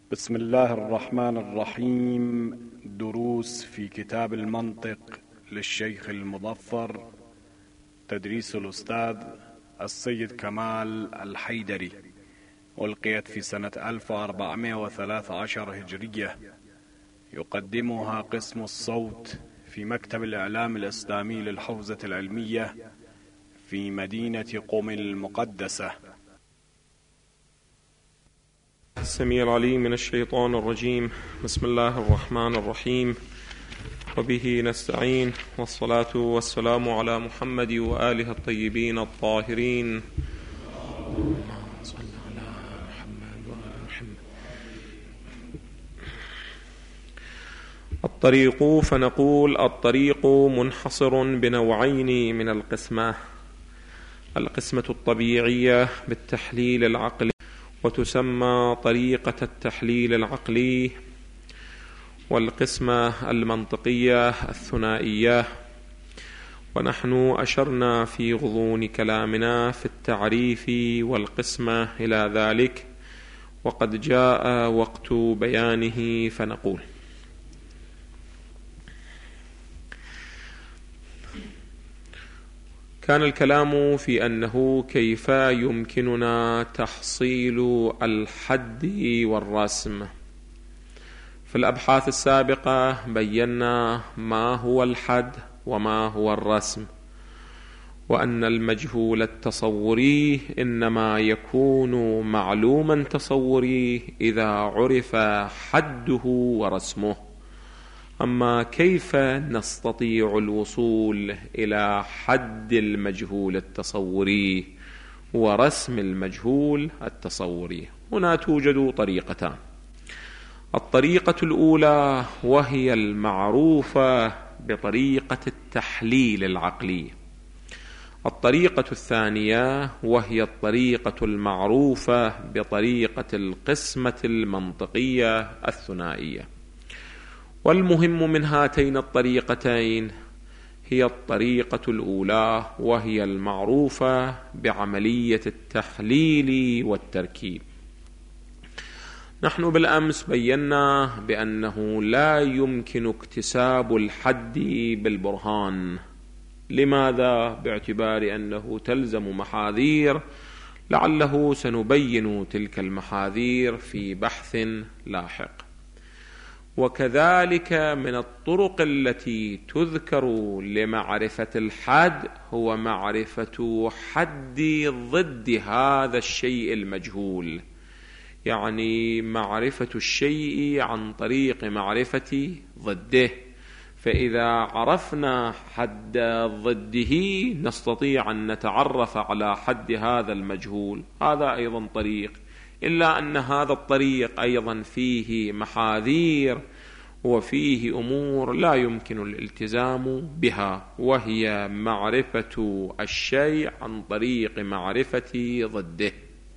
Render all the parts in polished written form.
بسم الله الرحمن الرحيم. دروس في كتاب المنطق للشيخ المظفر، تدريس الأستاذ السيد كمال الحيدري، ألقيت في سنة 1413 هجرية. يقدمها قسم الصوت في مكتب الإعلام الإسلامي للحوزة العلمية في مدينة قم المقدسة. السميع العليم من الشيطان الرجيم. بسم الله الرحمن الرحيم، وبه نستعين، والصلاة والسلام على محمد وآله الطيبين الطاهرين. صل على محمد وآل محمد. الطريق، فنقول الطريق منحصر بنوعين من القسمة: القسمة الطبيعية بالتحليل العقلي، وتسمى طريقة التحليل العقلي، والقسمة المنطقية الثنائية. ونحن أشرنا في غضون كلامنا في التعريف والقسمة إلى ذلك، وقد جاء وقت بيانه، فنقول: كان الكلام في أنه كيف يمكننا تحصيل الحد والرسم. في الأبحاث السابقة بينا ما هو الحد وما هو الرسم، وأن المجهول التصوري إنما يكون معلوما تصوري إذا عرف حده ورسمه. أما كيف نستطيع الوصول إلى حد المجهول التصوري ورسم المجهول التصوري؟ هنا توجد طريقتان: الطريقة الأولى وهي المعروفة بطريقة التحليل العقلي، الطريقة الثانية وهي الطريقة المعروفة بطريقة القسمة المنطقية الثنائية. والمهم من هاتين الطريقتين هي الطريقة الأولى، وهي المعروفة بعملية التحليل والتركيب. نحن بالأمس بينا بأنه لا يمكن اكتساب الحد بالبرهان. لماذا؟ باعتبار أنه تلزم محاذير، لعله سنبين تلك المحاذير في بحث لاحق. وكذلك من الطرق التي تذكر لمعرفة الحد هو معرفة حد ضد هذا الشيء المجهول، يعني معرفة الشيء عن طريق معرفة ضده. فإذا عرفنا حد ضده نستطيع أن نتعرف على حد هذا المجهول. هذا أيضا طريق، إلا أن هذا الطريق أيضا فيه محاذير وفيه أمور لا يمكن الالتزام بها، وهي معرفة الشيء عن طريق معرفة ضده.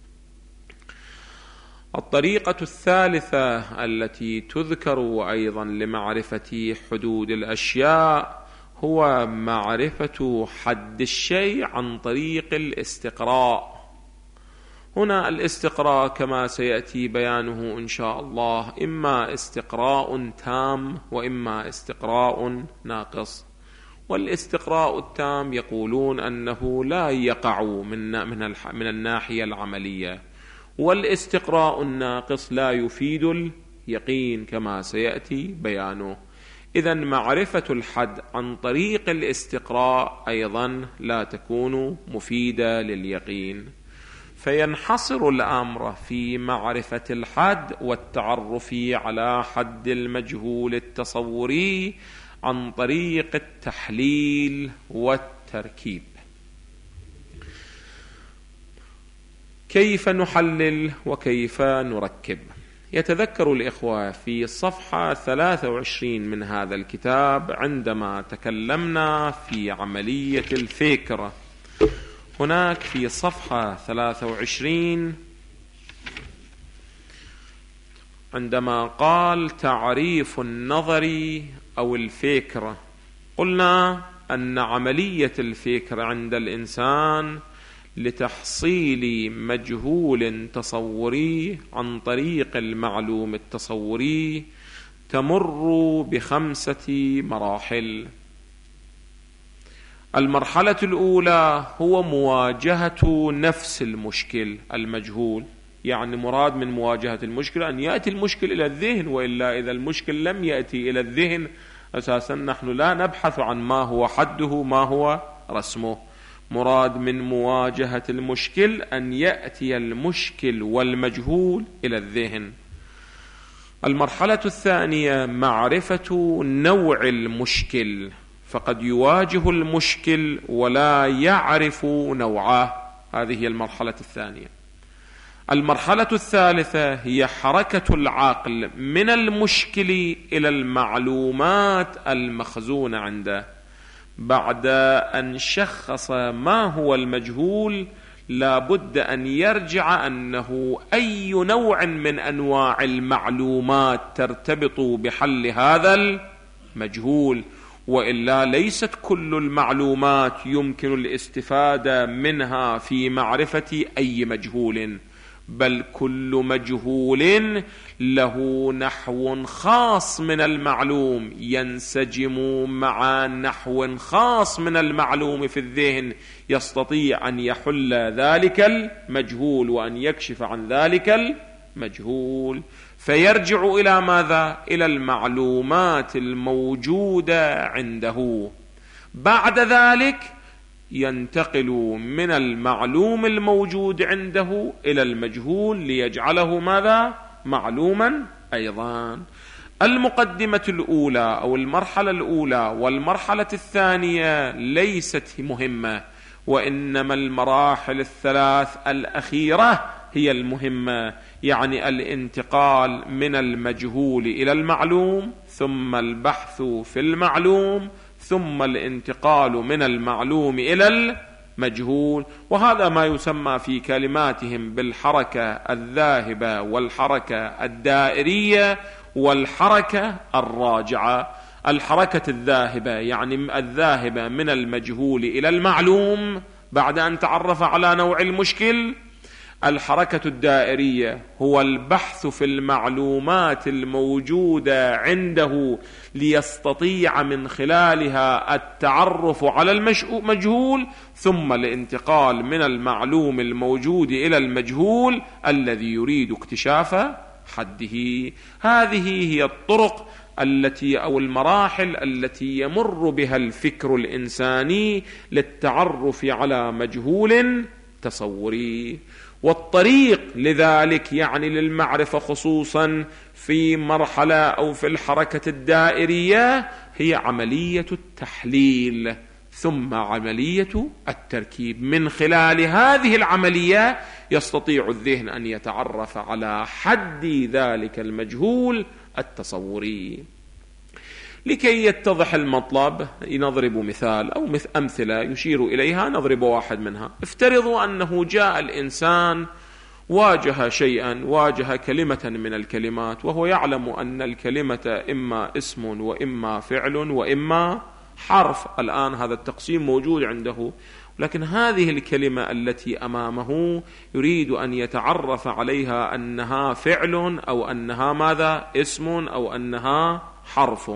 الطريقة الثالثة التي تذكر أيضا لمعرفة حدود الأشياء هو معرفة حد الشيء عن طريق الاستقراء. هنا الاستقراء كما سيأتي بيانه إن شاء الله إما استقراء تام وإما استقراء ناقص. والاستقراء التام يقولون أنه لا يقع من الناحية العملية، والاستقراء الناقص لا يفيد اليقين كما سيأتي بيانه. إذن معرفة الحد عن طريق الاستقراء أيضا لا تكون مفيدة لليقين، فينحصر الأمر في معرفة الحد والتعرف على حد المجهول التصوري عن طريق التحليل والتركيب. كيف نحلل وكيف نركب؟ يتذكر الإخوة في صفحة 23 من هذا الكتاب عندما تكلمنا في عملية الفكر، هناك في صفحة 23 عندما قال تعريف النظر أو الفكر، قلنا أن عملية الفكر عند الإنسان لتحصيل مجهول تصوري عن طريق المعلوم التصوري تمر ب5 مراحل. المرحلة الأولى هو مواجهة نفس المشكل المجهول، يعني مراد من مواجهة المشكل أن يأتي المشكل إلى الذهن، وإلا إذا المشكل لم يأتي إلى الذهن أساسا نحن لا نبحث عن ما هو حده ما هو رسمه. مراد من مواجهة المشكل أن يأتي المشكل والمجهول إلى الذهن. المرحلة الثانية معرفة نوع المشكل، فقد يواجه المشكل ولا يعرف نوعه، هذه هي المرحلة الثانية. المرحلة الثالثة هي حركة العقل من المشكل إلى المعلومات المخزونة عنده. بعد أن شخص ما هو المجهول لا بد أن يرجع أنه أي نوع من أنواع المعلومات ترتبط بحل هذا المجهول، وإلا ليست كل المعلومات يمكن الاستفادة منها في معرفة أي مجهول، بل كل مجهول له نحو خاص من المعلوم ينسجم مع نحو خاص من المعلوم في الذهن، يستطيع أن يحل ذلك المجهول وأن يكشف عن ذلك المجهول، فيرجع إلى ماذا؟ إلى المعلومات الموجودة عنده. بعد ذلك ينتقل من المعلوم الموجود عنده إلى المجهول ليجعله ماذا؟ معلوما أيضا. المقدمة الأولى أو المرحلة الأولى والمرحلة الثانية ليست مهمة، وإنما المراحل الثلاث الأخيرة هي المهمة، يعني الانتقال من المجهول إلى المعلوم، ثم البحث في المعلوم، ثم الانتقال من المعلوم إلى المجهول. وهذا ما يسمى في كلماتهم بالحركة الذاهبة والحركة الدائرية والحركة الراجعة. الحركة الذاهبة يعني الذاهبة من المجهول إلى المعلوم بعد أن تعرف على نوع المشكل. الحركة الدائرية هو البحث في المعلومات الموجودة عنده ليستطيع من خلالها التعرف على المجهول، ثم الانتقال من المعلوم الموجود إلى المجهول الذي يريد اكتشاف حده. هذه هي الطرق التي أو المراحل التي يمر بها الفكر الإنساني للتعرف على مجهول تصوري. والطريق لذلك يعني للمعرفة خصوصا في مرحلة أو في الحركة الدائرية هي عملية التحليل ثم عملية التركيب. من خلال هذه العملية يستطيع الذهن أن يتعرف على حد ذلك المجهول التصوري. لكي يتضح المطلب نضرب مثال أو أمثلة يشير إليها، نضرب واحد منها. افترضوا أنه جاء الإنسان واجه شيئا، واجه كلمة من الكلمات، وهو يعلم أن الكلمة إما اسم وإما فعل وإما حرف. الآن هذا التقسيم موجود عنده، لكن هذه الكلمة التي أمامه يريد أن يتعرف عليها أنها فعل أو أنها ماذا؟ اسم أو أنها حرف.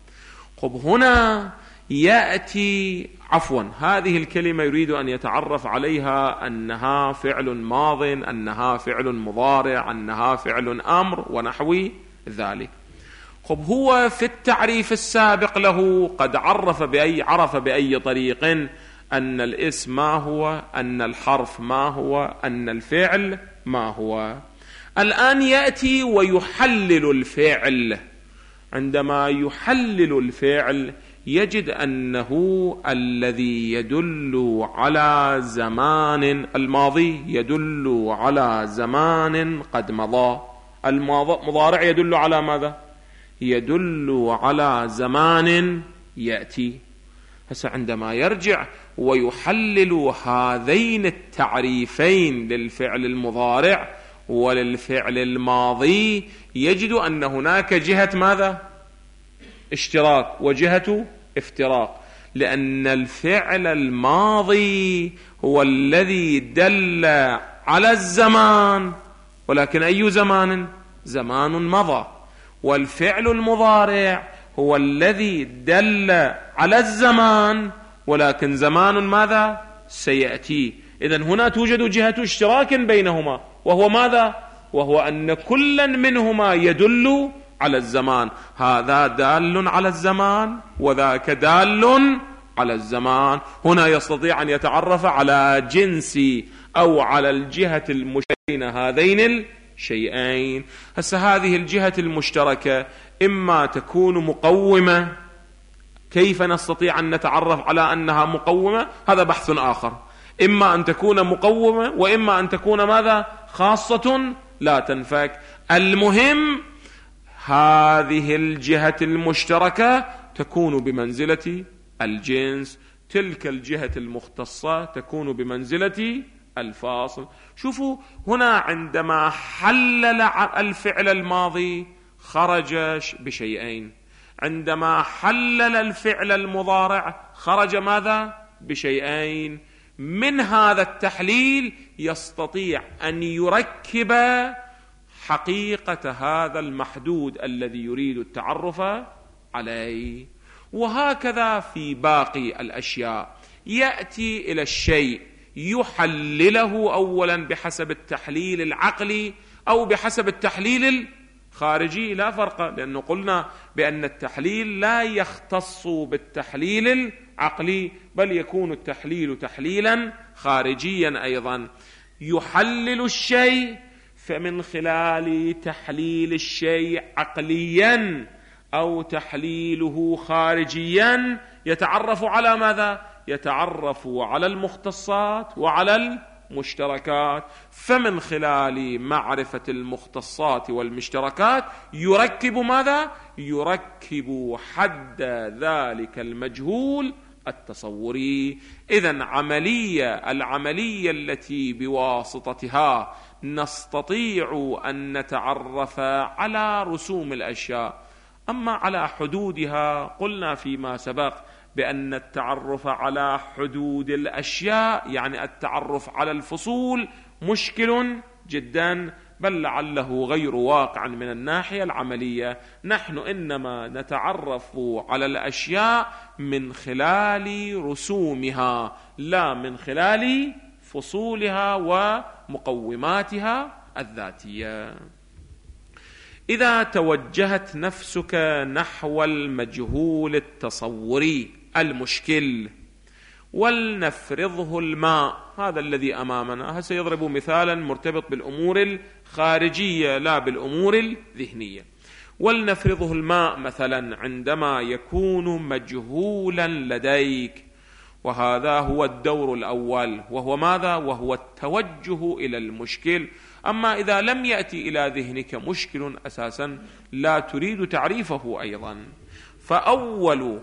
هنا يأتي هذه الكلمة يريد أن يتعرف عليها أنها فعل ماض، أنها فعل مضارع، أنها فعل أمر ونحو ذلك. هو في التعريف السابق له قد عرف بأي طريق أن الاسم ما هو، أن الحرف ما هو، أن الفعل ما هو. الآن يأتي ويحلل الفعل. عندما يحلل الفعل يجد أنه الذي يدل على زمان الماضي يدل على زمان قد مضى. المضارع يدل على ماذا؟ يدل على زمان يأتي. هسه عندما يرجع ويحلل هذين التعريفين للفعل المضارع وللفعل الماضي يجد أن هناك جهة ماذا؟ اشتراك وجهة افتراق. لأن الفعل الماضي هو الذي دل على الزمان، ولكن أي زمان؟ زمان مضى. والفعل المضارع هو الذي دل على الزمان، ولكن زمان ماذا؟ سيأتي. إذن هنا توجد جهة اشتراك بينهما، وهو ماذا؟ وهو أن كلا منهما يدل على الزمان. هذا دال على الزمان وذاك دال على الزمان. هنا يستطيع أن يتعرف على جنس أو على الجهة المشتركة هذين الشيئين. هسه هذه الجهة المشتركة إما تكون مقومة، كيف نستطيع أن نتعرف على أنها مقومة؟ هذا بحث آخر. إما أن تكون مقومة وإما أن تكون ماذا؟ خاصة لا تنفك. المهم هذه الجهة المشتركة تكون بمنزلة الجنس، تلك الجهة المختصة تكون بمنزلة الفاصل. شوفوا هنا عندما حلل الفعل الماضي خرج بشيئين، عندما حلل الفعل المضارع خرج ماذا؟ بشيئين. من هذا التحليل يستطيع أن يركب حقيقة هذا المحدود الذي يريد التعرف عليه. وهكذا في باقي الأشياء، يأتي إلى الشيء يحلله أولا بحسب التحليل العقلي أو بحسب التحليل الخارجي، لا فرق، لأنه قلنا بأن التحليل لا يختص بالتحليل العقلي، بل يكون التحليل تحليلا خارجيا أيضا. يحلل الشيء فمن خلال تحليل الشيء عقليا أو تحليله خارجيا يتعرف على ماذا؟ يتعرف على المختصات وعلى المشتركات. فمن خلال معرفة المختصات والمشتركات يركب ماذا؟ يركب حد ذلك المجهول التصوري. إذن العملية التي بواسطتها نستطيع أن نتعرف على رسوم الأشياء. أما على حدودها قلنا فيما سبق بأن التعرف على حدود الأشياء يعني التعرف على الفصول مشكل جدا، بل لعله غير واقع من الناحية العملية. نحن إنما نتعرف على الأشياء من خلال رسومها، لا من خلال فصولها ومقوماتها الذاتية. إذا توجهت نفسك نحو المجهول التصوري المشكل ولنفرضه الماء، هذا الذي أمامنا، سيضرب مثالا مرتبط بالأمور الخارجية لا بالأمور الذهنية. ولنفرضه الماء مثلا عندما يكون مجهولا لديك، وهذا هو الدور الأول، وهو ماذا؟ وهو التوجه إلى المشكل. أما إذا لم يأتي إلى ذهنك مشكل أساسا لا تريد تعريفه أيضا، فأول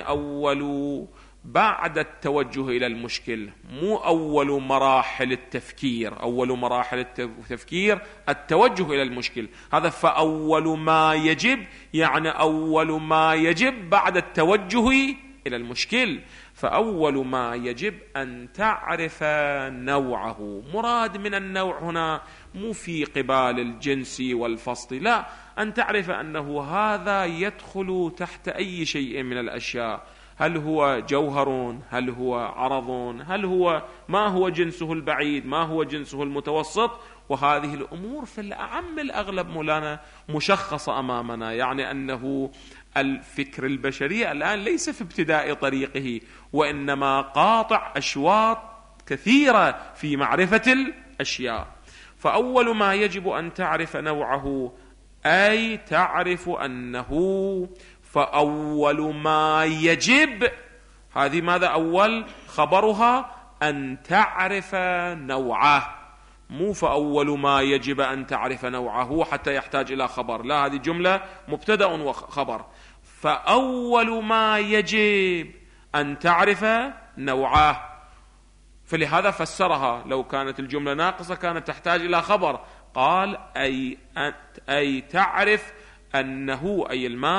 بعد التوجه إلى المشكل، مو أول مراحل التفكير. أول مراحل التفكير التوجه إلى المشكل، هذا فأول ما يجب، يعني أول ما يجب بعد التوجه إلى المشكل. فأول ما يجب أن تعرف نوعه. مراد من النوع هنا مو في قبال الجنس والفصل، لا، أن تعرف أنه هذا يدخل تحت أي شيء من الأشياء. هل هو جوهر؟ هل هو عرض؟ ما هو جنسه البعيد؟ ما هو جنسه المتوسط؟ وهذه الأمور في الأعم الأغلب مولانا مشخصة أمامنا، يعني أنه الفكر البشري الآن ليس في ابتداء طريقه، وإنما قاطع أشواط كثيرة في معرفة الأشياء. فأول ما يجب أن تعرف نوعه، أي تعرف أنه فأول ما يجب، هذه ماذا؟ أول خبرها أن تعرف نوعه، مو فأول ما يجب أن تعرف نوعه حتى يحتاج إلى خبر، لا، هذه جملة مبتدأ وخبر. فأول ما يجب أن تعرف نوعه، فلهذا فسرها. لو كانت الجملة ناقصة كانت تحتاج إلى خبر، قال أي تعرف أنه، أي الماء،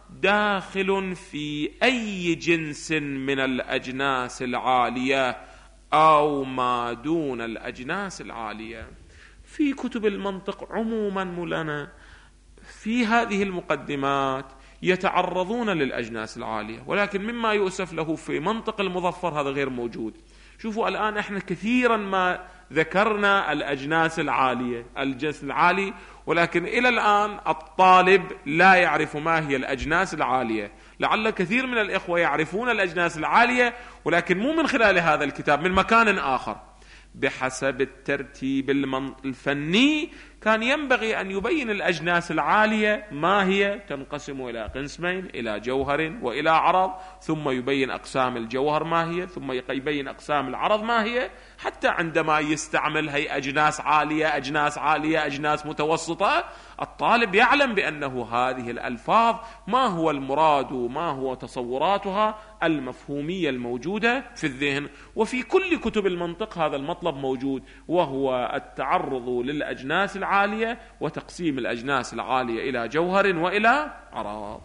داخل في أي جنس من الأجناس العالية أو ما دون الأجناس العالية. في كتب المنطق عموما مولانا في هذه المقدمات يتعرضون للأجناس العالية، ولكن مما يؤسف له في منطق المظفر هذا غير موجود. شوفوا الآن احنا كثيرا ما ذكرنا الأجناس العالية، الجنس العالي، ولكن إلى الآن الطالب لا يعرف ما هي الأجناس العالية. لعل كثير من الإخوة يعرفون الأجناس العالية ولكن مو من خلال هذا الكتاب، من مكان آخر. بحسب الترتيب الفني كان ينبغي أن يبين الأجناس العالية ما هي، تنقسم إلى قسمين، إلى جوهر وإلى عرض، ثم يبين أقسام الجوهر ما هي، ثم يبين أقسام العرض ما هي، حتى عندما يستعمل هي أجناس عالية أجناس عالية أجناس متوسطة الطالب يعلم بأنه هذه الألفاظ ما هو المراد وما هو تصوراتها المفهومية الموجودة في الذهن. وفي كل كتب المنطق هذا المطلب موجود، وهو التعرض للأجناس العالية وتقسيم الأجناس العالية إلى جوهر وإلى عرض.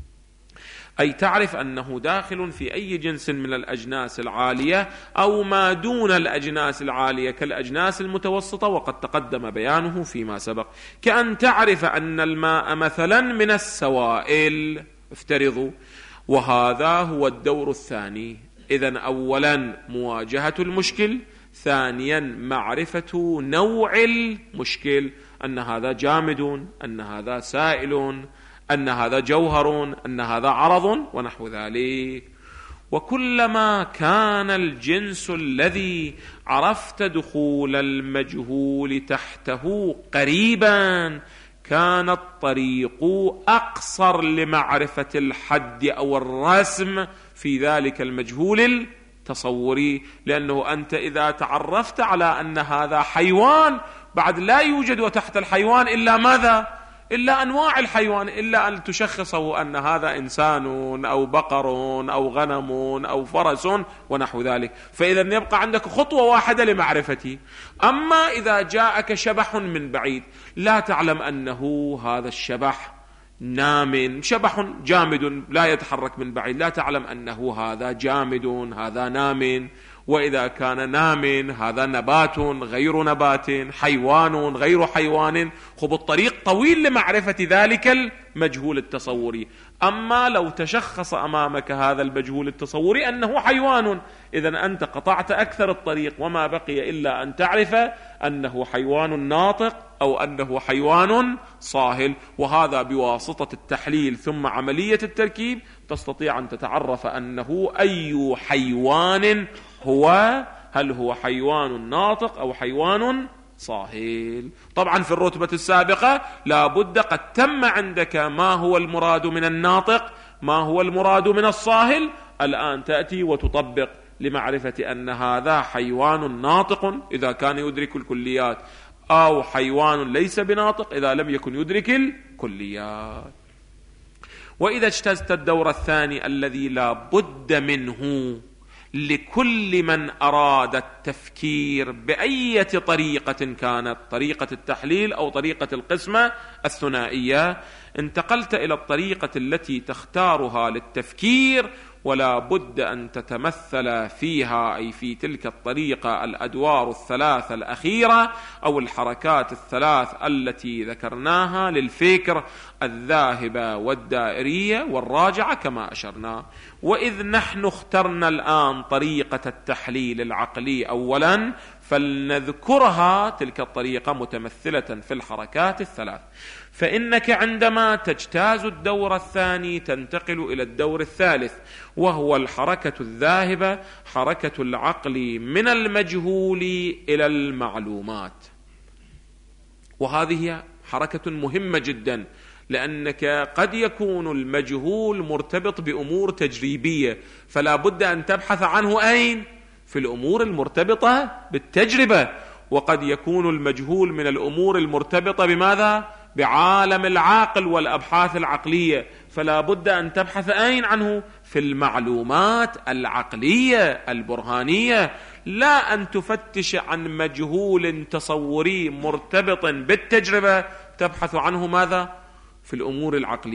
أي تعرف أنه داخل في أي جنس من الأجناس العالية أو ما دون الأجناس العالية كالأجناس المتوسطة، وقد تقدم بيانه فيما سبق. كأن تعرف أن الماء مثلا من السوائل، افترضوا، وهذا هو الدور الثاني. إذن أولا مواجهة المشكل، ثانيا معرفة نوع المشكل، أن هذا جامد، أن هذا سائل، أن هذا جوهر، أن هذا عرض ونحو ذلك. وكلما كان الجنس الذي عرفت دخول المجهول تحته قريبا كان الطريق أقصر لمعرفة الحد أو الرسم في ذلك المجهول التصوري، لأنه أنت إذا تعرفت على أن هذا حيوان بعد لا يوجد تحت الحيوان إلا ماذا؟ إلا أنواع الحيوان، إلا أن تشخصه أن هذا إنسان أو بقر أو غنم أو فرس ونحو ذلك، فإذا يبقى عندك خطوة واحدة لمعرفته. أما إذا جاءك شبح من بعيد لا تعلم أنه هذا الشبح نام، شبح جامد لا يتحرك من بعيد، لا تعلم أنه هذا جامد هذا نام، وإذا كان نام هذا نبات غير نبات، حيوان غير حيوان. خب الطريق طويل لمعرفة ذلك المجهول التصوري. أما لو تشخص أمامك هذا المجهول التصوري أنه حيوان، إذن أنت قطعت أكثر الطريق، وما بقي إلا أن تعرف أنه حيوان ناطق أو أنه حيوان صاهل، وهذا بواسطة التحليل ثم عملية التركيب تستطيع أن تتعرف أنه أي حيوان هو، هل هو حيوان ناطق أو حيوان صاهل. طبعا في الرتبة السابقة لابد قد تم عندك ما هو المراد من الناطق، ما هو المراد من الصاهل، الآن تأتي وتطبق لمعرفة أن هذا حيوان ناطق إذا كان يدرك الكليات، أو حيوان ليس بناطق إذا لم يكن يدرك الكليات. وإذا اجتزت الدور الثاني الذي لا بد منه لكل من أراد التفكير بأي طريقة كانت، طريقة التحليل أو طريقة القسمة الثنائية، انتقلت إلى الطريقة التي تختارها للتفكير، ولا بد أن تتمثل فيها أي في تلك الطريقة الأدوار الثلاث الأخيرة أو الحركات الثلاث التي ذكرناها للفكر، الذاهبة والدائرية والراجعة كما أشرنا. وإذ نحن اخترنا الآن طريقة التحليل العقلي أولا، فلنذكرها تلك الطريقة متمثلة في الحركات الثلاث. فإنك عندما تجتاز الدور الثاني تنتقل إلى الدور الثالث، وهو الحركة الذاهبة، حركة العقل من المجهول إلى المعلومات. وهذه حركة مهمة جدا، لأنك قد يكون المجهول مرتبط بأمور تجريبية، فلا بد أن تبحث عنه أين؟ في الأمور المرتبطة بالتجربة. وقد يكون المجهول من الأمور المرتبطة بماذا؟ بعالم العقل والأبحاث العقلية، فلا بد أن تبحث أين عنه؟ في المعلومات العقلية البرهانية، لا أن تفتش عن مجهول تصوري مرتبط بالتجربة تبحث عنه ماذا؟ في الأمور العقلية.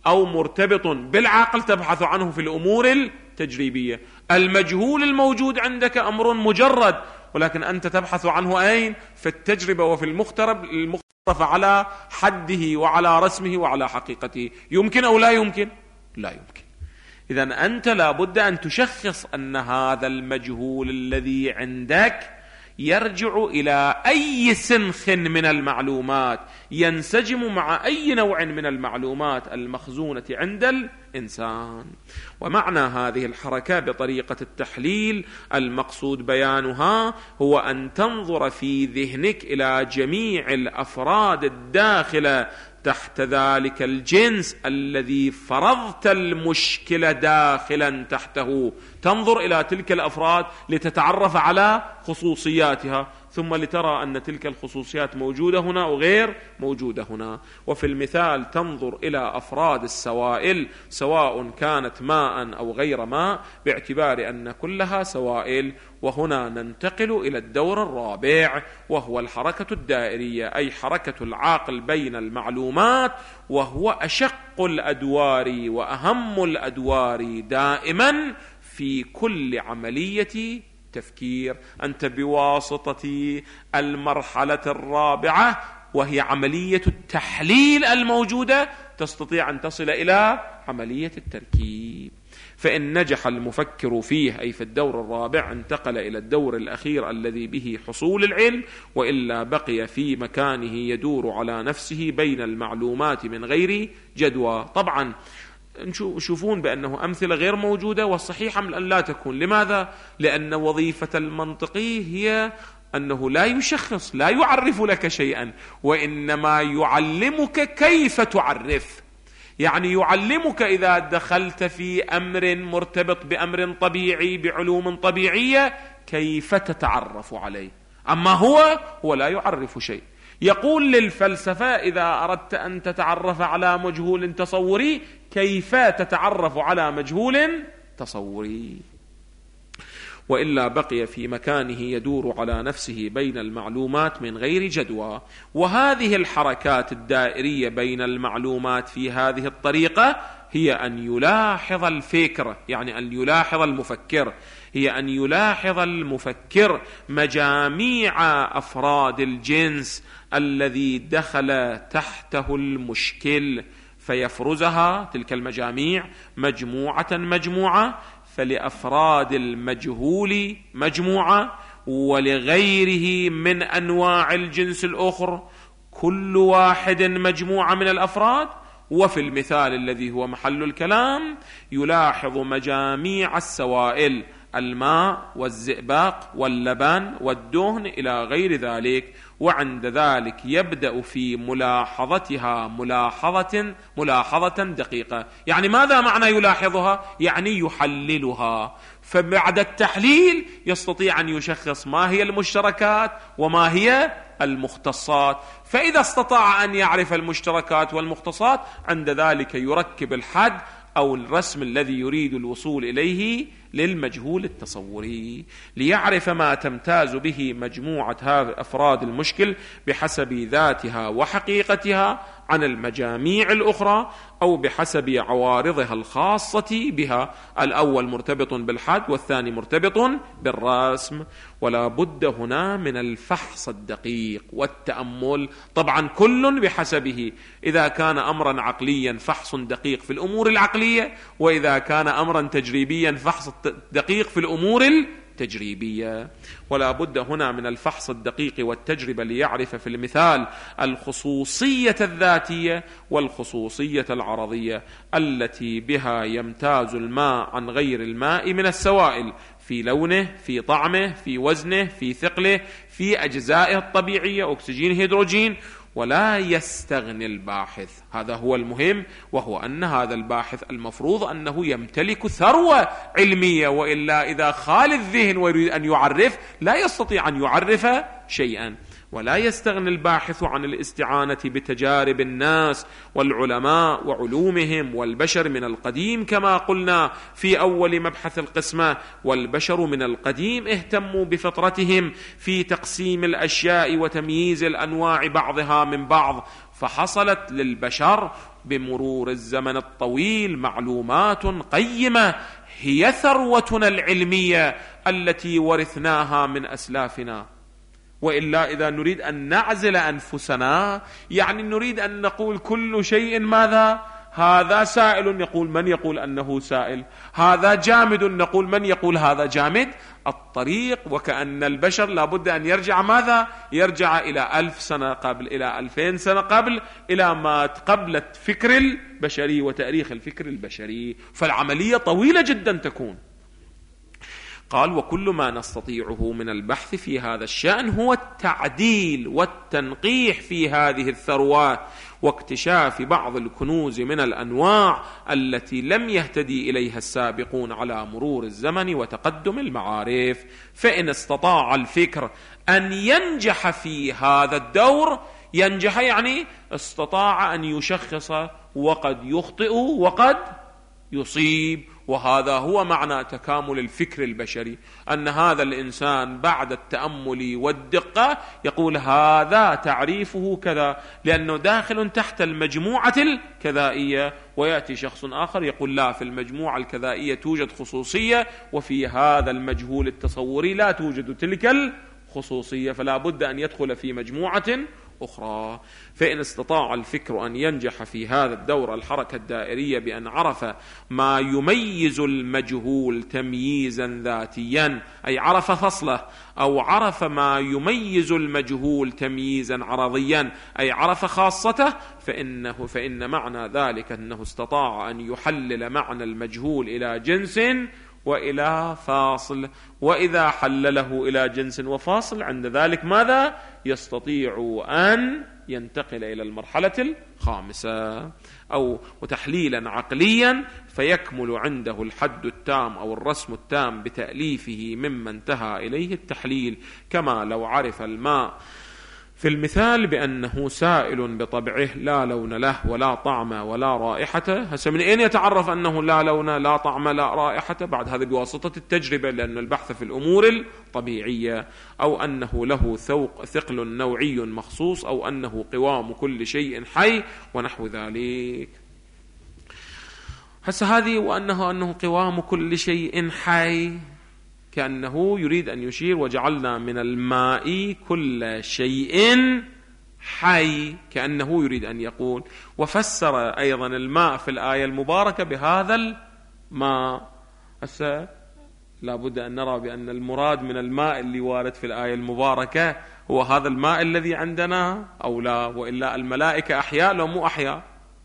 أو مرتبط بالعقل تبحث عنه في الأمور التجريبية. المجهول الموجود عندك أمر مجرد، ولكن أنت تبحث عنه أين؟ في التجربة وفي المختبر على حده وعلى رسمه وعلى حقيقته. يمكن أو لا يمكن؟ لا يمكن. إذن أنت لابد أن تشخص أن هذا المجهول الذي عندك يرجع إلى أي سنخ من المعلومات، ينسجم مع أي نوع من المعلومات المخزونة عند الإنسان. ومعنى هذه الحركة بطريقة التحليل المقصود بيانها هو أن تنظر في ذهنك إلى جميع الأفراد الداخلة تحت ذلك الجنس الذي فرضت المشكلة داخلا تحته، تنظر إلى تلك الأفراد لتتعرف على خصوصياتها، ثم لترى أن تلك الخصوصيات موجودة هنا أو غير موجودة هنا. وفي المثال تنظر إلى أفراد السوائل سواء كانت ماء أو غير ماء باعتبار أن كلها سوائل. وهنا ننتقل إلى الدور الرابع وهو الحركة الدائرية، أي حركة العاقل بين المعلومات، وهو أشق الأدوار وأهم الأدوار دائما في كل عملية تفكير. أنت بواسطة المرحلة الرابعة وهي عملية التحليل الموجودة تستطيع أن تصل إلى عملية التركيب. فإن نجح المفكر فيه أي في الدور الرابع انتقل إلى الدور الأخير الذي به حصول العلم، وإلا بقي في مكانه يدور على نفسه بين المعلومات من غير جدوى. طبعا نشوفون بأنه أمثلة غير موجودة، والصحيح أن لا تكون. لماذا؟ لأن وظيفة المنطقي هي أنه لا يشخص، لا يعرف لك شيئا، وإنما يعلمك كيف تعرف. يعني يعلمك إذا دخلت في أمر مرتبط بأمر طبيعي بعلوم طبيعية كيف تتعرف عليه. أما هو لا يعرف شيء. يقول للفلسفة إذا أردت أن تتعرف على مجهول تصوري كيف تتعرف على مجهول تصوري، وإلا بقي في مكانه يدور على نفسه بين المعلومات من غير جدوى. وهذه الحركات الدائرية بين المعلومات في هذه الطريقة هي أن يلاحظ الفكر، يعني أن يلاحظ المفكر، هي أن يلاحظ المفكر مجاميع أفراد الجنس الذي دخل تحته المشكل، فيفرزها تلك المجاميع مجموعة، فلأفراد المجهول مجموعة، ولغيره من أنواع الجنس الأخر كل واحد مجموعة من الأفراد. وفي المثال الذي هو محل الكلام يلاحظ مجاميع السوائل، الماء والزئبق واللبن والدهن إلى غير ذلك، وعند ذلك يبدأ في ملاحظتها ملاحظة دقيقة. يعني ماذا معنى يلاحظها؟ يعني يحللها. فبعد التحليل يستطيع أن يشخص ما هي المشتركات وما هي المختصات. فإذا استطاع أن يعرف المشتركات والمختصات عند ذلك يركب الحد أو الرسم الذي يريد الوصول إليه للمجهول التصوري، ليعرف ما تمتاز به مجموعة أفراد المشكل بحسب ذاتها وحقيقتها عن المجاميع الأخرى، أو بحسب عوارضها الخاصة بها. الأول مرتبط بالحد والثاني مرتبط بالرسم. ولا بد هنا من الفحص الدقيق والتأمل، طبعا كل بحسبه. إذا كان أمرا عقليا فحص دقيق في الأمور العقلية، وإذا كان أمرا تجريبيا فحص دقيق في الأمور التجريبية. ولا بد هنا من الفحص الدقيق والتجربة ليعرف في المثال الخصوصية الذاتية والخصوصية العرضية التي بها يمتاز الماء عن غير الماء من السوائل، في لونه، في طعمه، في وزنه، في ثقله، في أجزائه الطبيعية، أكسجين، هيدروجين. ولا يستغني الباحث، هذا هو المهم، وهو أن هذا الباحث المفروض أنه يمتلك ثروة علمية، وإلا إذا خال الذهن ويريد أن يعرف لا يستطيع أن يعرف شيئا. ولا يستغني الباحث عن الاستعانة بتجارب الناس والعلماء وعلومهم والبشر من القديم، كما قلنا في أول مبحث القسمة. والبشر من القديم اهتموا بفطرتهم في تقسيم الأشياء وتمييز الأنواع بعضها من بعض، فحصلت للبشر بمرور الزمن الطويل معلومات قيمة هي ثروتنا العلمية التي ورثناها من أسلافنا. وإلا إذا نريد أن نعزل أنفسنا، يعني نريد أن نقول كل شيء ماذا؟ هذا سائل، يقول من يقول أنه سائل، هذا جامد، نقول من يقول هذا جامد. الطريق وكأن البشر لابد أن يرجع ماذا؟ يرجع إلى 1000 سنة قبل، إلى 2000 سنة قبل، إلى ما قبل الفكر البشري وتاريخ الفكر البشري. فالعملية طويلة جدا تكون. قال وكل ما نستطيعه من البحث في هذا الشأن هو التعديل والتنقيح في هذه الثروات واكتشاف بعض الكنوز من الأنواع التي لم يهتدي إليها السابقون على مرور الزمن وتقدم المعارف. فإن استطاع الفكر أن ينجح في هذا الدور، ينجح يعني استطاع أن يشخص وقد يخطئ وقد يصيب. وهذا هو معنى تكامل الفكر البشري، أن هذا الإنسان بعد التأمل والدقة يقول هذا تعريفه كذا لأنه داخل تحت المجموعة الكذائية، ويأتي شخص آخر يقول لا، في المجموعة الكذائية توجد خصوصية وفي هذا المجهول التصوري لا توجد تلك الخصوصية، فلا بد أن يدخل في مجموعة أخرى. فإن استطاع الفكر أن ينجح في هذا الدور الحركة الدائرية بأن عرف ما يميز المجهول تمييزا ذاتيا، أي عرف فصله، أو عرف ما يميز المجهول تمييزا عرضيا، أي عرف خاصته، فإن معنى ذلك أنه استطاع أن يحلل معنى المجهول إلى جنس وإلى فاصل. وإذا حلله إلى جنس وفاصل عند ذلك ماذا؟ يستطيع أن ينتقل إلى المرحلة الخامسة أو وتحليلا عقليا، فيكمل عنده الحد التام أو الرسم التام بتأليفه مما انتهى إليه التحليل. كما لو عرف الماء في المثال بأنه سائل بطبعه لا لون له ولا طعم ولا رائحة، هسه من أين يتعرف أنه لا لون لا طعم لا رائحة؟ بعد هذا بواسطة التجربة، لأن البحث في الأمور الطبيعية. أو أنه له ثقل نوعي مخصوص، أو أنه قوام كل شيء حي ونحو ذلك. هسه هذه وأنه قوام كل شيء حي، كأنه يريد أن يشير وجعلنا من الماء كل شيء حي، كأنه يريد أن يقول. وفسر أيضا الماء في الآية المباركة بهذا الماء. هسه لابد أن نرى بأن المراد من الماء اللي وارد في الآية المباركة هو هذا الماء الذي عندنا أو لا، وإلا الملائكة أحياء لو مو أحياء؟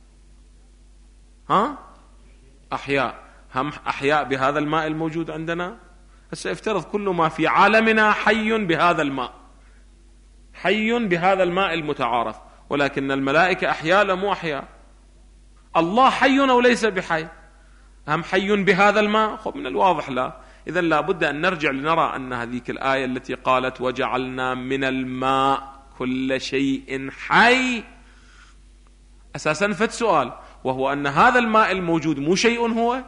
أحياء، هم أحياء بهذا الماء الموجود عندنا. هسه افترض كل ما في عالمنا حي بهذا الماء، حي بهذا الماء المتعارف، ولكن الملائكة أحياء لا مو أحياء. الله حي أو ليس بحي؟ هم حي بهذا الماء؟ خب من الواضح لا. إذن لابد أن نرجع لنرى أن هذيك الآية التي قالت وجعلنا من الماء كل شيء حي أساسا فت سؤال، وهو أن هذا الماء الموجود مو شيء هو؟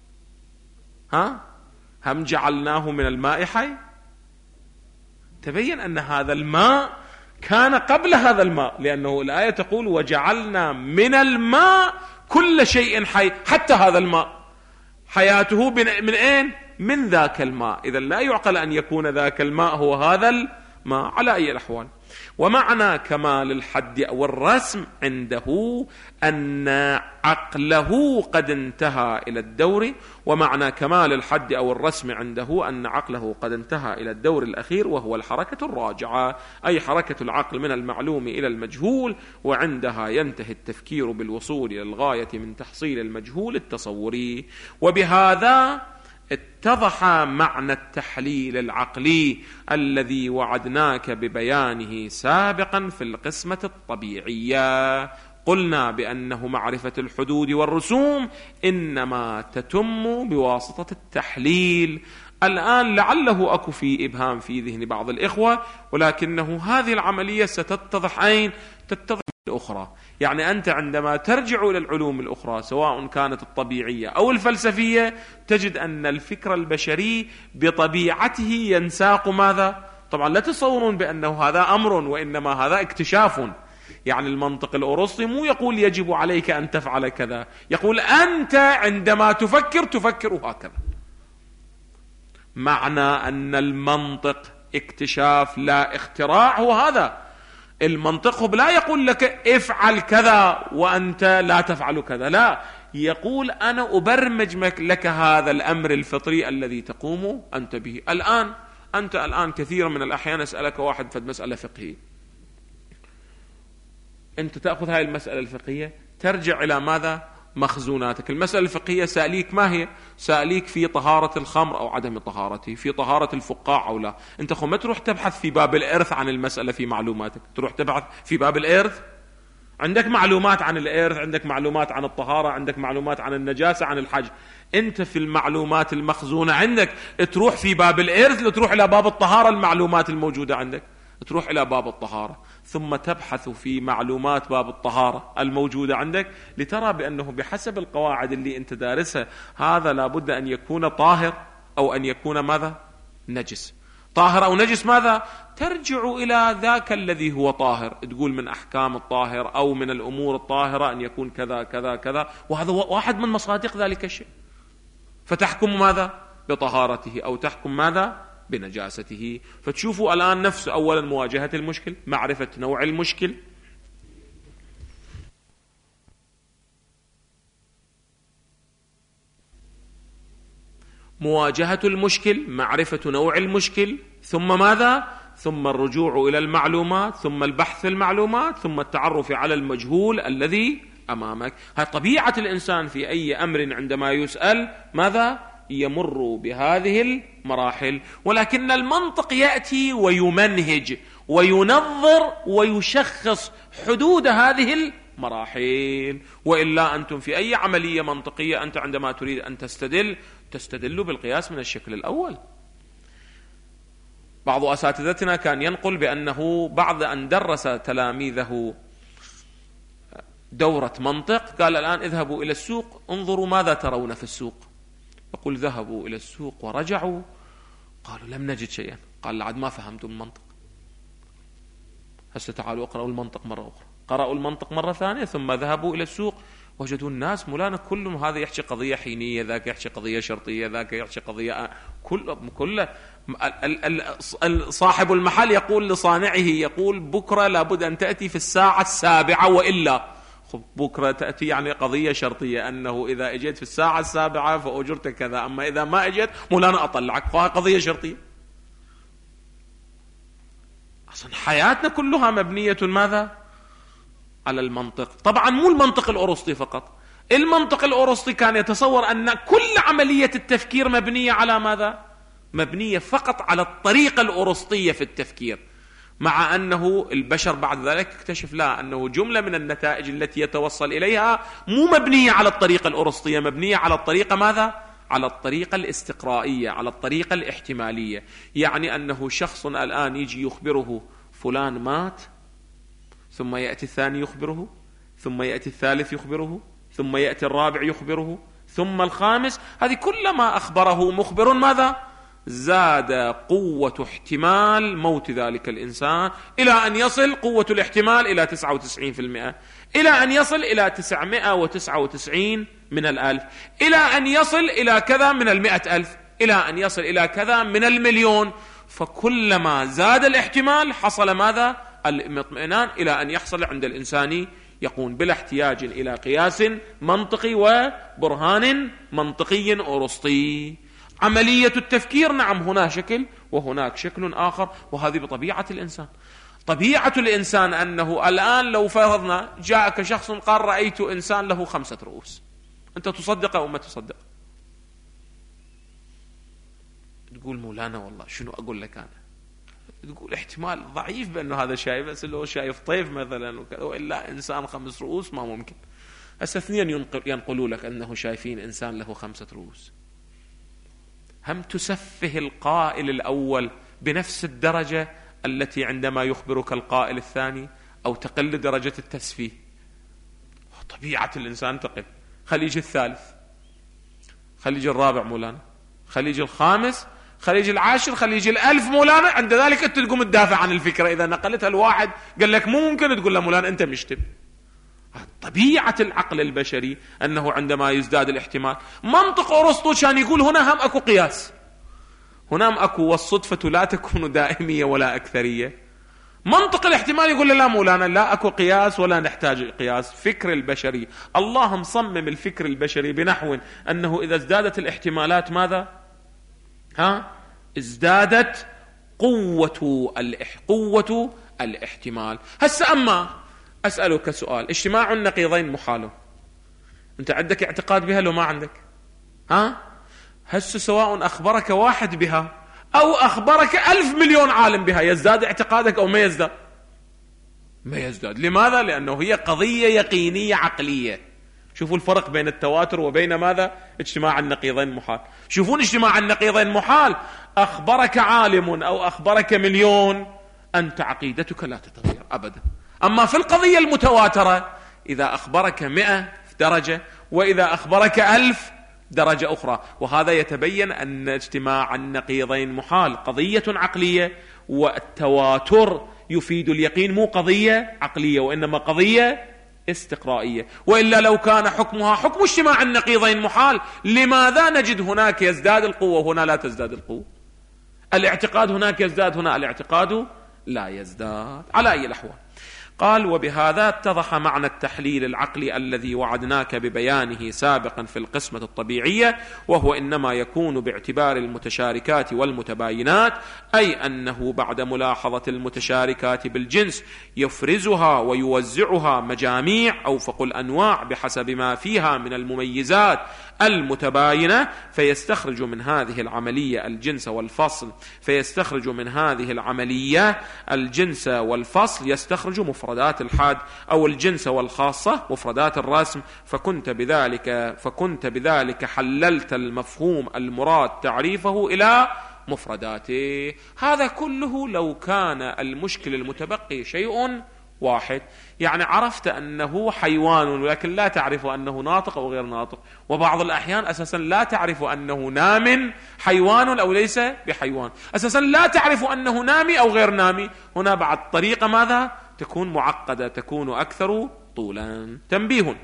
هم جعلناه من الماء حي؟ تبين أن هذا الماء كان قبل هذا الماء، لأنه الآية تقول وجعلنا من الماء كل شيء حي، حتى هذا الماء حياته من أين؟ من ذاك الماء. إذا لا يعقل أن يكون ذاك الماء هو هذا الماء على أي الأحوال. ومعنى كمال الحد أو الرسم عنده أن عقله قد انتهى إلى الدور، ومعنى كمال الحد أو الرسم عنده أن عقله قد انتهى إلى الدور الأخير، وهو الحركة الراجعة، أي حركة العقل من المعلوم إلى المجهول، وعندها ينتهي التفكير بالوصول إلى الغاية من تحصيل المجهول التصوري. وبهذا اتضح معنى التحليل العقلي الذي وعدناك ببيانه سابقا في القسمة الطبيعية. قلنا بأنه معرفة الحدود والرسوم إنما تتم بواسطة التحليل. الآن لعله أكو في إبهام في ذهن بعض الإخوة، ولكنه هذه العملية ستتضح أين؟ تتضح الأخرى. يعني أنت عندما ترجع إلى العلوم الأخرى سواء كانت الطبيعية أو الفلسفية تجد أن الفكر البشري بطبيعته ينساق ماذا؟ طبعا لا تصورون بأنه هذا أمر، وإنما هذا اكتشاف. يعني المنطق الأرسطي مو يقول يجب عليك أن تفعل كذا، يقول أنت عندما تفكر هكذا. معنى أن المنطق اكتشاف لا اختراع هو هذا. المنطق لا يقول لك افعل كذا وأنت لا تفعل كذا، لا، يقول أنا أبرمج لك هذا الأمر الفطري الذي تقوم أنت به. أنت الآن كثيرا من الأحيان أسألك واحد في مسألة فقهية، أنت تأخذ هذه المسألة الفقهية ترجع إلى ماذا؟ مخزوناتك. المسألة الفقهية سأليك ما هي؟ سأليك في طهارة الخمر أو عدم طهارته، في طهارة الفقاع أو لا. أنت ما تروح تبحث في باب الإرث عن المسألة في معلوماتك، تروح تبحث في باب الإرث. عندك معلومات عن الإرث، عندك معلومات عن الطهارة، عندك معلومات عن النجاسة، عن الحج. أنت في المعلومات المخزونة عندك تروح في باب الإرث، لتروح إلى باب الطهارة. المعلومات الموجودة عندك تروح إلى باب الطهارة، ثم تبحث في معلومات باب الطهارة الموجودة عندك لترى بأنه بحسب القواعد اللي أنت دارسها هذا لابد أن يكون طاهر أو أن يكون ماذا؟ نجس. طاهر أو نجس ماذا؟ ترجع إلى ذاك الذي هو طاهر، تقول من أحكام الطاهر أو من الأمور الطاهرة أن يكون كذا كذا كذا، وهذا واحد من مصادق ذلك الشيء، فتحكم ماذا؟ بطهارته أو تحكم ماذا؟ بنجاسته. فتشوفوا الآن نفس أولا مواجهة المشكل، معرفة نوع المشكل، مواجهة المشكل، معرفة نوع المشكل، ثم ماذا؟ ثم الرجوع إلى المعلومات، ثم البحث في المعلومات، ثم التعرف على المجهول الذي أمامك. هذه طبيعة الإنسان في أي أمر عندما يسأل ماذا؟ يمر بهذه المراحل. ولكن المنطق يأتي ويمنهج وينظر ويشخص حدود هذه المراحل. وإلا أنتم في أي عملية منطقية أنت عندما تريد أن تستدل بالقياس من الشكل الأول. بعض أساتذتنا كان ينقل بأنه بعد أن درس تلاميذه دورة منطق قال الآن اذهبوا إلى السوق انظروا ماذا ترون في السوق. يقول ذهبوا إلى السوق ورجعوا قالوا لم نجد شيئا. قال لعد ما فهمتم المنطق، هسه تعالوا اقرأوا المنطق مرة أخرى. قرأوا المنطق مرة ثانية ثم ذهبوا إلى السوق وجدوا الناس مولانا كلهم هذا يحكي قضية حينية، ذاك يحكي قضية شرطية، ذاك يحكي قضية كل صاحب المحل يقول لصانعه يقول بكرة لابد أن تأتي في الساعة 7 وإلا بكرة تأتي يعني قضية شرطية أنه إذا أجيت في الساعة 7 فأجرتك كذا، أما إذا ما أجيت مولانا أطلعك، فهي قضية شرطية. أصلا حياتنا كلها مبنية ماذا؟ على المنطق. طبعا مو المنطق الأرسطي فقط، المنطق الأرسطي كان يتصور أن كل عملية التفكير مبنية على ماذا؟ مبنية فقط على الطريقة الأرسطية في التفكير، مع أنه البشر بعد ذلك اكتشف لا، أنه جملة من النتائج التي يتوصل إليها مو مبنية على الطريقة الأرسطية، مبنية على الطريقة ماذا؟ على الطريقة الاستقرائية، على الطريقة الاحتمالية. يعني أنه شخص الآن يجي يخبره فلان مات، ثم يأتي الثاني يخبره، ثم يأتي الثالث يخبره، ثم يأتي الرابع يخبره، ثم الخامس. هذه كلما أخبره مخبر ماذا؟ زاد قوة احتمال موت ذلك الإنسان إلى أن يصل قوة الاحتمال إلى 99%، إلى أن يصل إلى 999 من 1000، إلى أن يصل إلى كذا من 100,000، إلى أن يصل إلى كذا من 1,000,000. فكلما زاد الاحتمال حصل ماذا؟ الاطمئنان، إلى أن يحصل عند الإنسان يكون بلا احتياج إلى قياس منطقي وبرهان منطقي أرسطي. عملية التفكير نعم هنا شكل وهناك شكل آخر، وهذه بطبيعة الإنسان. طبيعة الإنسان أنه الآن لو فرضنا جاءك شخص قال رأيت إنسان له 5 رؤوس، أنت تصدق أو ما تصدق؟ تقول مولانا والله شنو أقول لك أنا، تقول احتمال ضعيف بأنه هذا شايف، بس اللي هو شايف طيف مثلا وكذا، وإلا إنسان 5 رؤوس ما ممكن. هسه 2 ينقلوا لك أنه شايفين إنسان له 5 رؤوس. هم تسفه القائل الأول بنفس الدرجة التي عندما يخبرك القائل الثاني، أو تقل درجة التسفيه؟ طبيعة الإنسان تقل. خليج الثالث، خليج الرابع مولانا، خليج الخامس، خليج العاشر، خليج الألف مولانا. عند ذلك أنت تقوم تدافع عن الفكرة. إذا نقلتها الواحد قال لك مو ممكن، تقول له مولانا أنت مشتم. طبيعة العقل البشري أنه عندما يزداد الاحتمال، منطق أرسطو كان يقول هنا هم أكو قياس، هنا هم أكو والصدفة لا تكون دائمية ولا أكثرية. منطق الاحتمال يقول لا مولانا لا أكو قياس ولا نحتاج قياس. فكر البشري، الله مصمم الفكر البشري بنحو أنه إذا ازدادت الاحتمالات ماذا؟ ازدادت قوة الاحتمال. هسه أما أسألك سؤال، اجتماع النقيضين محال، أنت عندك اعتقاد بها لو ما عندك؟ هسه سواء أخبرك واحد بها أو أخبرك 1000 مليون عالم بها، يزداد اعتقادك أو ما يزداد؟ ما يزداد. لماذا؟ لأنه هي قضية يقينية عقلية. شوفوا الفرق بين التواتر وبين ماذا؟ اجتماع النقيضين محال. شوفون اجتماع النقيضين محال، أخبرك عالم أو أخبرك مليون، أنت عقيدتك لا تتغير أبدا. أما في القضية المتواترة إذا أخبرك 100 درجة وإذا أخبرك 1000 درجة أخرى. وهذا يتبين أن اجتماع النقيضين محال، قضية عقلية، والتواتر يفيد اليقين، مو قضية عقلية وإنما قضية استقرائية. وإلا لو كان حكمها حكم اجتماع النقيضين محال، لماذا نجد هناك يزداد القوة وهنا لا تزداد القوة؟ الاعتقاد هناك يزداد، هنا الاعتقاد لا يزداد. على أي الأحوال قال: وبهذا اتضح معنى التحليل العقلي الذي وعدناك ببيانه سابقا في القسمة الطبيعية، وهو إنما يكون باعتبار المتشاركات والمتباينات، أي أنه بعد ملاحظة المتشاركات بالجنس يفرزها ويوزعها مجاميع أو فقل أنواع بحسب ما فيها من المميزات المتباينة، فيستخرج من هذه العملية الجنس والفصل، فيستخرج من هذه العملية الجنس والفصل، يستخرج مفردات الحاد أو الجنس والخاصة مفردات الرسم، فكنت بذلك حللت المفهوم المراد تعريفه إلى مفرداته. هذا كله لو كان المشكل المتبقي شيء واحد، يعني عرفت أنه حيوان ولكن لا تعرف أنه ناطق أو غير ناطق، وبعض الأحيان أساسا لا تعرف أنه نام حيوان أو ليس بحيوان، أساسا لا تعرف أنه نامي أو غير نامي. هنا بعد طريقة ماذا؟ تكون معقدة، تكون أكثر طولا. تنبيه: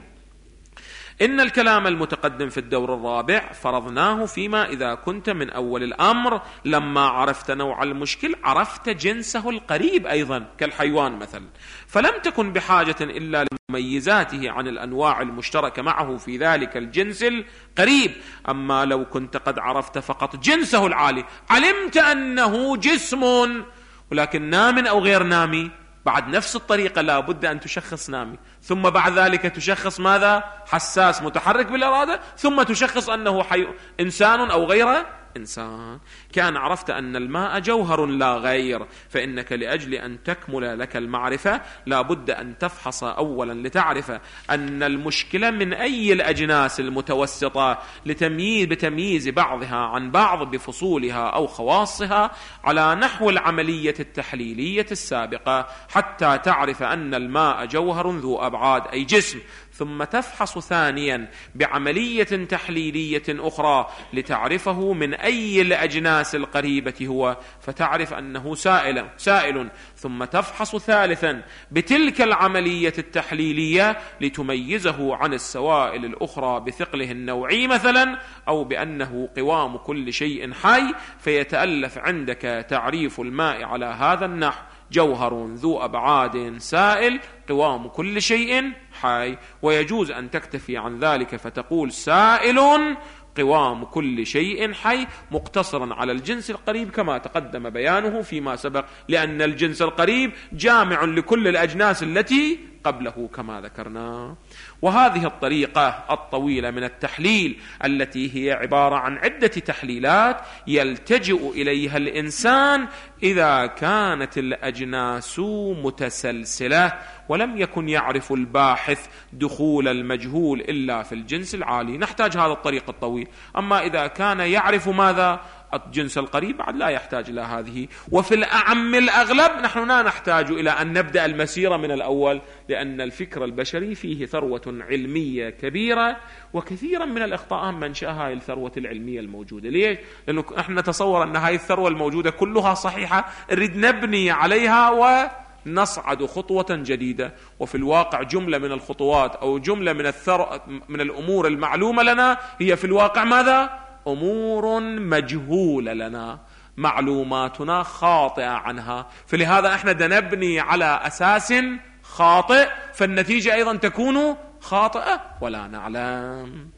إن الكلام المتقدم في الدور الرابع فرضناه فيما إذا كنت من أول الأمر لما عرفت نوع المشكل عرفت جنسه القريب أيضا كالحيوان مثلا، فلم تكن بحاجة إلا لمميزاته عن الأنواع المشتركة معه في ذلك الجنس القريب. أما لو كنت قد عرفت فقط جنسه العالي، علمت أنه جسم ولكن نام أو غير نامي، بعد نفس الطريقة لا بد أن تشخص نامي، ثم بعد ذلك تشخص ماذا؟ حساس متحرك بالإرادة، ثم تشخص أنه إنسان أو غير إنسان. كان عرفت أن الماء جوهر لا غير، فإنك لأجل أن تكمل لك المعرفة لا بد أن تفحص أولا لتعرف أن المشكلة من أي الأجناس المتوسطة، بتمييز بعضها عن بعض بفصولها أو خواصها على نحو العملية التحليلية السابقة، حتى تعرف أن الماء جوهر ذو أبعاد أي جسم. ثم تفحص ثانيا بعملية تحليلية أخرى لتعرفه من أي الأجناس القريبة هو، فتعرف أنه سائل. ثم تفحص ثالثا بتلك العملية التحليلية لتميزه عن السوائل الأخرى بثقله النوعي مثلا، أو بأنه قوام كل شيء حي، فيتألف عندك تعريف الماء على هذا النحو: جوهر ذو أبعاد سائل قوام كل شيء حي. ويجوز أن تكتفي عن ذلك فتقول سائل قوام كل شيء حي، مقتصرا على الجنس القريب كما تقدم بيانه فيما سبق، لأن الجنس القريب جامع لكل الأجناس التي قبله كما ذكرنا. وهذه الطريقة الطويلة من التحليل التي هي عبارة عن عدة تحليلات يلتجئ إليها الإنسان إذا كانت الأجناس متسلسلة ولم يكن يعرف الباحث دخول المجهول إلا في الجنس العالي، نحتاج هذا الطريق الطويل. أما إذا كان يعرف ماذا؟ الجنس القريب بعد لا يحتاج إلى هذه. وفي الأعم الأغلب نحن لا نحتاج إلى أن نبدأ المسيرة من الأول، لأن الفكر البشري فيه ثروة علمية كبيرة، وكثيرا من الأخطاء منشأ هاي الثروة العلمية الموجودة. ليش؟ لأنه نحن نتصور أن هاي الثروة الموجودة كلها صحيحة، نريد نبني عليها ونصعد خطوة جديدة، وفي الواقع جملة من الخطوات أو جملة من الأمور المعلومة لنا هي في الواقع ماذا؟ أمور مجهولة لنا، معلوماتنا خاطئة عنها، فلهذا احنا نبني على أساس خاطئ، فالنتيجة أيضا تكون خاطئة ولا نعلم.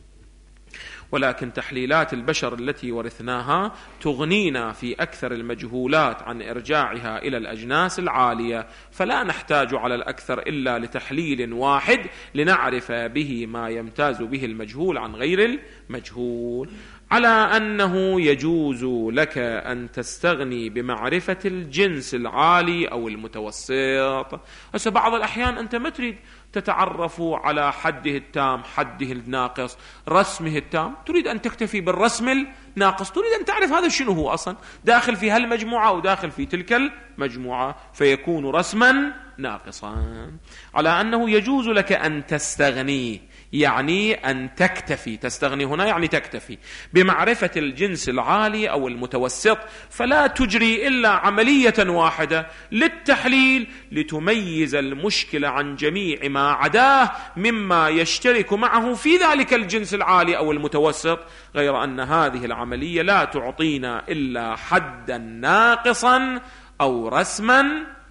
ولكن تحليلات البشر التي ورثناها تغنينا في أكثر المجهولات عن إرجاعها إلى الأجناس العالية، فلا نحتاج على الأكثر إلا لتحليل واحد لنعرف به ما يمتاز به المجهول عن غير المجهول. على أنه يجوز لك أن تستغني بمعرفة الجنس العالي أو المتوسط. هسه بعض الأحيان أنت ما تريد تتعرف على حده التام، حده الناقص، رسمه التام، تريد أن تكتفي بالرسم الناقص، تريد أن تعرف هذا شنو هو أصلا، داخل في هالمجموعة أو داخل في تلك المجموعة، فيكون رسما ناقصا. على أنه يجوز لك أن تستغني، يعني أن تكتفي، تستغني هنا يعني تكتفي بمعرفة الجنس العالي أو المتوسط، فلا تجري إلا عملية واحدة للتحليل لتميز المشكلة عن جميع ما عداه مما يشترك معه في ذلك الجنس العالي أو المتوسط، غير أن هذه العملية لا تعطينا إلا حدا ناقصا أو رسما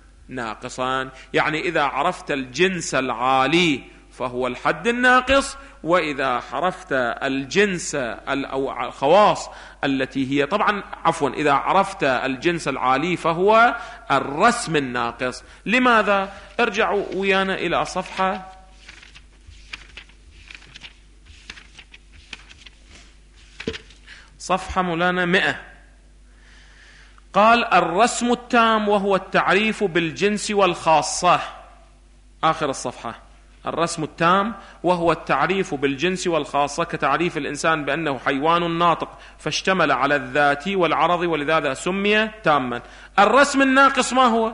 ناقصا. يعني إذا عرفت الجنس العالي فهو الحد الناقص، وإذا عرفت الجنس أو الخواص التي هي طبعا إذا عرفت الجنس العالي فهو الرسم الناقص. لماذا؟ ارجعوا ويانا إلى صفحة مولانا 100. قال الرسم التام وهو التعريف بالجنس والخاصة، آخر الصفحة. الرسم التام وهو التعريف بالجنس والخاصة كتعريف الإنسان بأنه حيوان ناطق فاشتمل على الذات والعرض ولذا سمي تاما. الرسم الناقص ما هو؟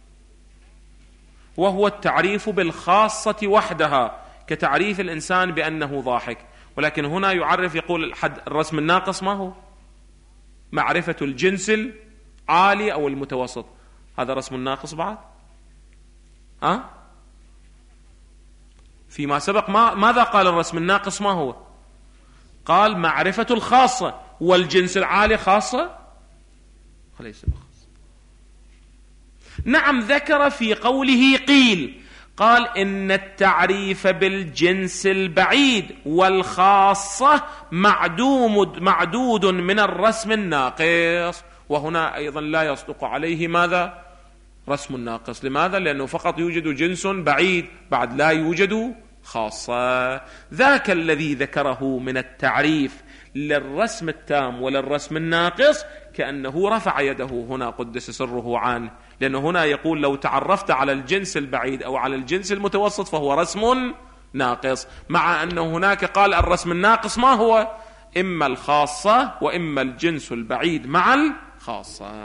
وهو التعريف بالخاصة وحدها كتعريف الإنسان بأنه ضاحك. ولكن هنا يعرف يقول الرسم الناقص ما هو؟ معرفة الجنس العالي أو المتوسط، هذا رسم الناقص بعد؟ فيما سبق ماذا قال الرسم الناقص ما هو؟ قال معرفة الخاصة، والجنس العالي خاصة؟ ليس بخاصة. نعم ذكر في قوله قيل، قال إن التعريف بالجنس البعيد والخاصة معدود من الرسم الناقص، وهنا أيضا لا يصدق عليه ماذا؟ رسم الناقص. لماذا؟ لأنه فقط يوجد جنس بعيد، بعد لا يوجد خاصة. ذاك الذي ذكره من التعريف للرسم التام وللرسم الناقص كأنه رفع يده هنا قدس سره عنه، لأنه هنا يقول لو تعرفت على الجنس البعيد أو على الجنس المتوسط فهو رسم ناقص، مع أنه هناك قال الرسم الناقص ما هو؟ إما الخاصة وإما الجنس البعيد مع الخاصة.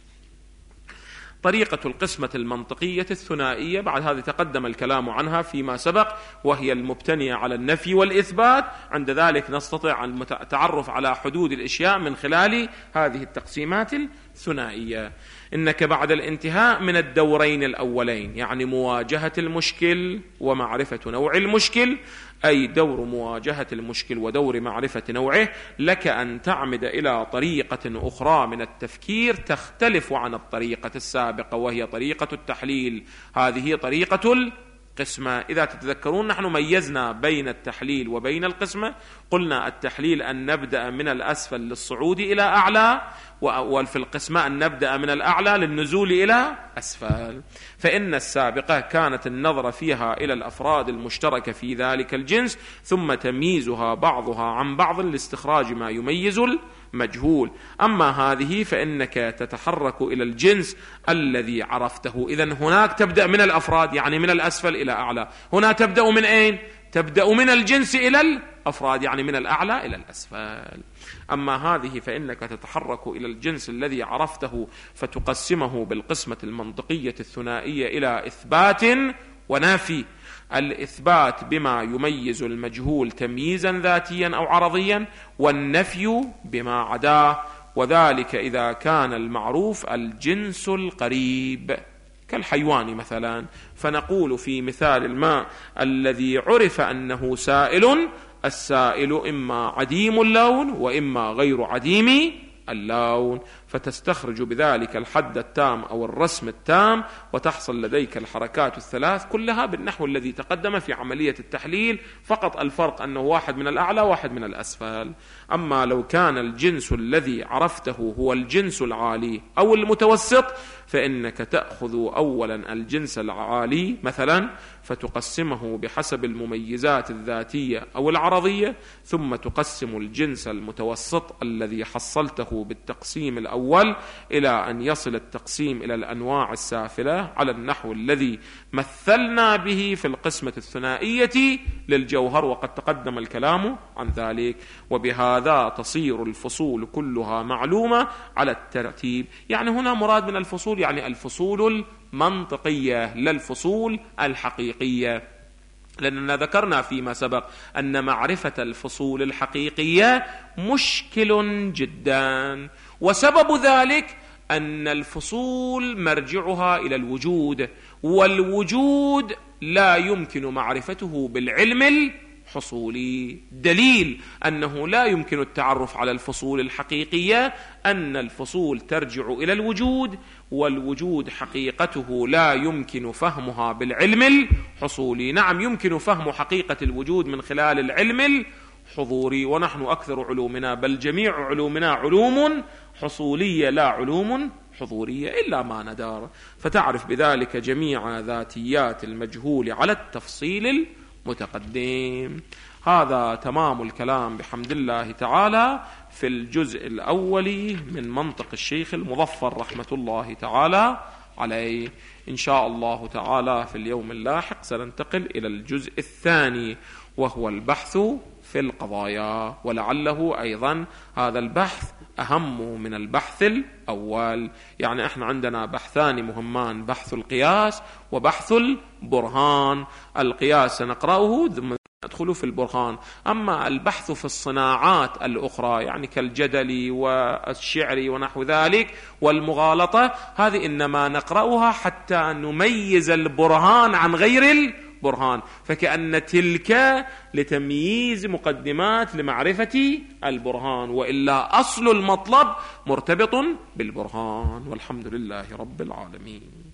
طريقة القسمة المنطقية الثنائية بعد هذه تقدم الكلام عنها فيما سبق، وهي المبتنية على النفي والإثبات. عند ذلك نستطيع التعرف على حدود الأشياء من خلال هذه التقسيمات الثنائية. إنك بعد الانتهاء من الدورين الأولين، يعني مواجهة المشكل ومعرفة نوع المشكل، أي دور مواجهة المشكل ودور معرفة نوعه، لك أن تعمد إلى طريقة أخرى من التفكير تختلف عن الطريقة السابقة، وهي طريقة التحليل. هذه طريقة القسمة. إذا تتذكرون نحن ميزنا بين التحليل وبين القسمة، قلنا التحليل أن نبدأ من الأسفل للصعود إلى أعلى، وفي القسمة أن نبدأ من الأعلى للنزول إلى أسفل. فإن السابقة كانت النظر فيها إلى الأفراد المشتركة في ذلك الجنس، ثم تمييزها بعضها عن بعض لاستخراج ما يميز المجهول. أما هذه فإنك تتحرك إلى الجنس الذي عرفته. إذن هناك تبدأ من الأفراد، يعني من الأسفل إلى أعلى. هنا تبدأ من أين؟ تبدأ من الجنس إلى الأفراد، يعني من الأعلى إلى الأسفل. أما هذه فإنك تتحرك إلى الجنس الذي عرفته فتقسمه بالقسمة المنطقية الثنائية إلى إثبات ونافي. الإثبات بما يميز المجهول تمييزا ذاتيا أو عرضيا، والنفي بما عداه، وذلك إذا كان المعروف الجنس القريب كالحيوان مثلا. فنقول في مثال الماء الذي عرف أنه سائل، السائل إما عديم اللون وإما غير عديم اللون، فتستخرج بذلك الحد التام أو الرسم التام، وتحصل لديك الحركات الثلاث كلها بالنحو الذي تقدم في عملية التحليل، فقط الفرق أنه واحد من الأعلى واحد من الأسفل. أما لو كان الجنس الذي عرفته هو الجنس العالي أو المتوسط، فإنك تأخذ أولا الجنس العالي مثلا فتقسمه بحسب المميزات الذاتية أو العرضية، ثم تقسم الجنس المتوسط الذي حصلته بالتقسيم الأول إلى أن يصل التقسيم إلى الأنواع السافلة على النحو الذي مثلنا به في القسمة الثنائية للجوهر، وقد تقدم الكلام عن ذلك. وبهذا تصير الفصول كلها معلومة على الترتيب. يعني هنا مراد من الفصول يعني الفصول المنطقية لا الفصول الحقيقية، لأننا ذكرنا فيما سبق أن معرفة الفصول الحقيقية مشكل جدا، وسبب ذلك أن الفصول مرجعها إلى الوجود، والوجود لا يمكن معرفته بالعلم الحصولي. دليل أنه لا يمكن التعرف على الفصول الحقيقية أن الفصول ترجع إلى الوجود، والوجود حقيقته لا يمكن فهمها بالعلم الحصولي. نعم يمكن فهم حقيقة الوجود من خلال العلم الحضوري، ونحن أكثر علومنا بل جميع علومنا علوم حصولية لا علوم حضورية إلا ما ندار، فتعرف بذلك جميع ذاتيات المجهول على التفصيل المتقدم. هذا تمام الكلام بحمد الله تعالى في الجزء الأول من منطق الشيخ المظفر رحمة الله تعالى عليه. إن شاء الله تعالى في اليوم اللاحق سننتقل إلى الجزء الثاني، وهو البحث في القضايا، ولعله أيضا هذا البحث أهم من البحث الأول. يعني احنا عندنا بحثان مهمان، بحث القياس وبحث البرهان. القياس سنقرأه ثم ندخل في البرهان. أما البحث في الصناعات الأخرى يعني كالجدل والشعر ونحو ذلك والمغالطة، هذه إنما نقرأها حتى نميز البرهان عن غير البرهان، فكأن تلك لتمييز مقدمات لمعرفة البرهان، وإلا أصل المطلب مرتبط بالبرهان. والحمد لله رب العالمين.